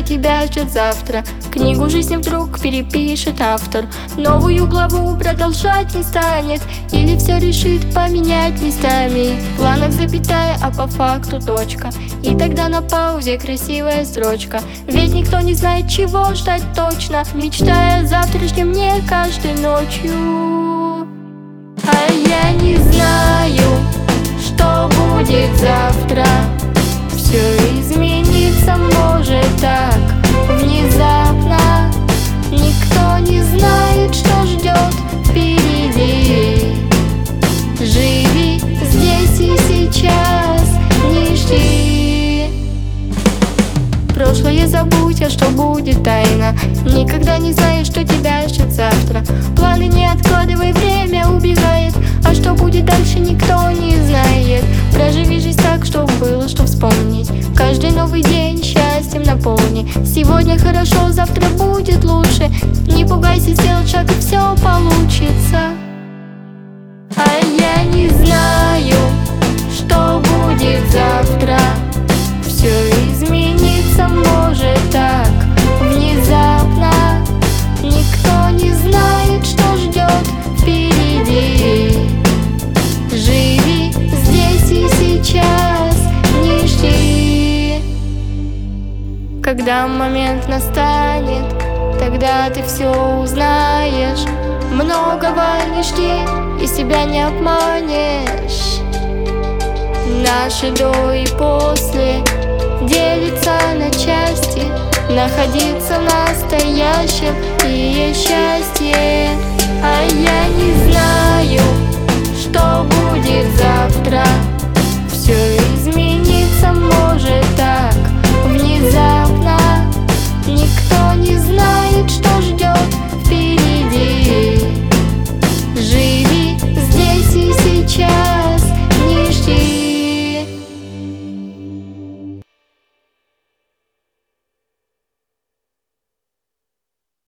тебя ждет завтра. Книгу жизни вдруг перепишет автор. Новую главу продолжать не станет, или все решит поменять местами. В планах запятая, а по факту точка. И тогда на паузе красивая строчка. Ведь никто не знает, чего ждать точно, мечтая о завтрашнем дне каждой ночью. А я не знаю, что будет завтра. Все изменится может так внезапно. Никто не знает, что ждет впереди. Живи здесь и сейчас, не жди. Прошлое забудь, а что будет тайна. Никогда не знаешь, что тебя ждет завтра. Планы не откладывай, время убегает. А что будет дальше, никто не знает. Проживи жизнь так, чтобы было что вспомнить. Каждый новый день счастьем наполни. Сегодня хорошо, завтра будет лучше. Не пугайся, сделать шаг, и все получится. А я не знаю, что будет завтра. Все изменится может так внезапно. Никто не знает, что ждет впереди. Живи здесь и сейчас, не жди. Когда момент настанет, тогда ты все узнаешь. Многого не жди и себя не обманешь. Наши до и после делится на части. Находиться в настоящем и есть счастье.